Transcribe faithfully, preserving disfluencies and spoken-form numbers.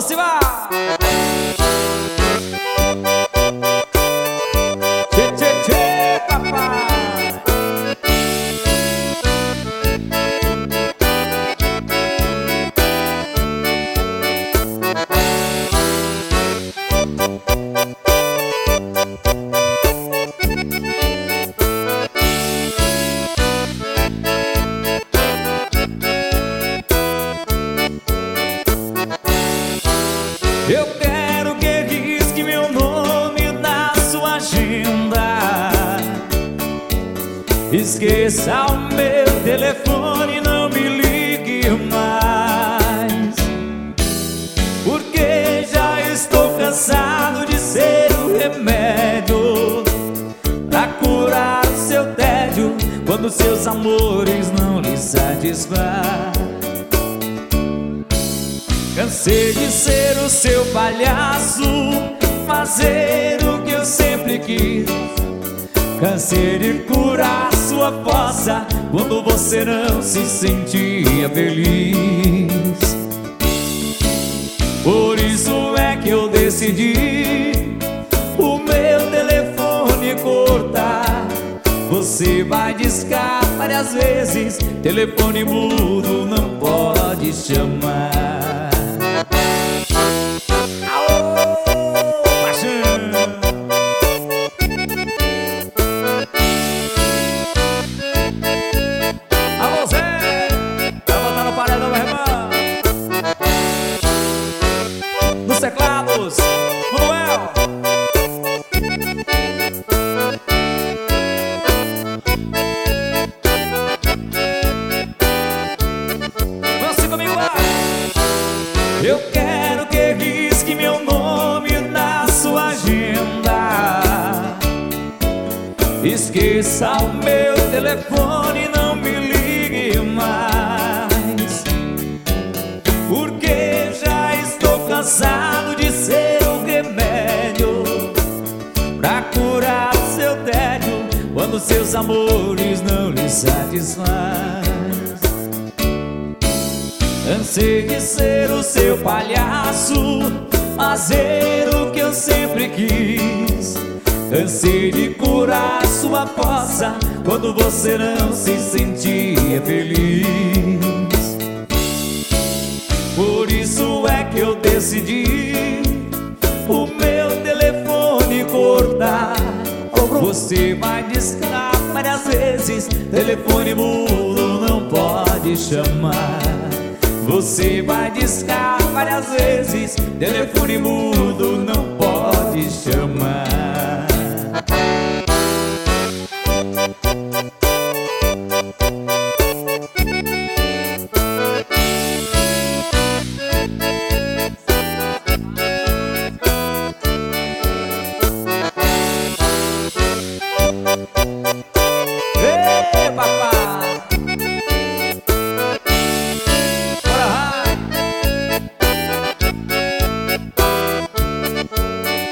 Siva! Tchê, tchê, tchê, papai! Eu quero que risque meu nome da sua agenda. Esqueça o meu telefone, não me ligue mais, porque já estou cansado de ser o remédio pra curar o seu tédio quando seus amores não lhe satisfazem. Cansei de ser o seu palhaço, fazer o que eu sempre quis. Cansei de curar sua fossa quando você não se sentia feliz. Por isso é que eu decidi o meu telefone cortar. Você vai discar várias vezes, telefone mudo não pode chamar. Nos teclados, Manuel. Vamos assim comigo lá. Eu quero que risque meu nome da sua agenda. Esqueça o meu telefone, não me ligue mais, porque já estou cansado de ser o remédio pra curar o seu tédio quando seus amores não lhe satisfazem. Cansei de ser o seu palhaço, fazer o que eu sempre quis. Cansei de curar sua fossa quando você não se sentia feliz. Por isso é que eu decidi o meu telefone cortar. Você vai discar várias vezes, telefone mudo não pode chamar. Você vai discar várias vezes, telefone mudo não pode chamar.